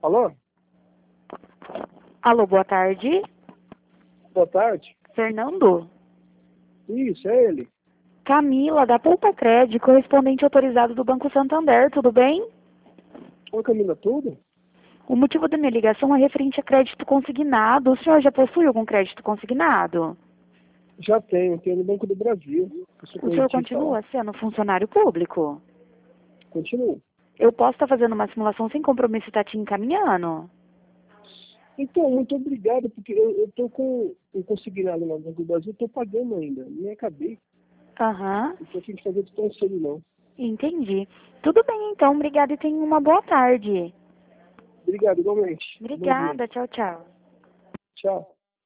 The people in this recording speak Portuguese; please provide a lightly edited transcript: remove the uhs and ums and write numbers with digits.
Alô? Alô, boa tarde. Boa tarde. Fernando? Isso, é ele. Camila, da Poupa Cred, correspondente autorizado do Banco Santander, tudo bem? Oi, Camila, tudo? O motivo da minha ligação é referente a crédito consignado. O senhor já possui algum crédito consignado? Já tenho no Banco do Brasil. O senhor continua sendo funcionário público? Continuo. Eu posso estar fazendo uma simulação sem compromisso e estar te encaminhando? Então, muito obrigado, porque eu tô com um consignado lá no Banco do Brasil, estou pagando ainda, nem acabei. Aham, Então, tem que fazer tão cedo, não. entendi. Tudo bem, então. Obrigada e tenha uma boa tarde. Obrigado, igualmente. Bom dia. Obrigada, tchau, tchau. Tchau.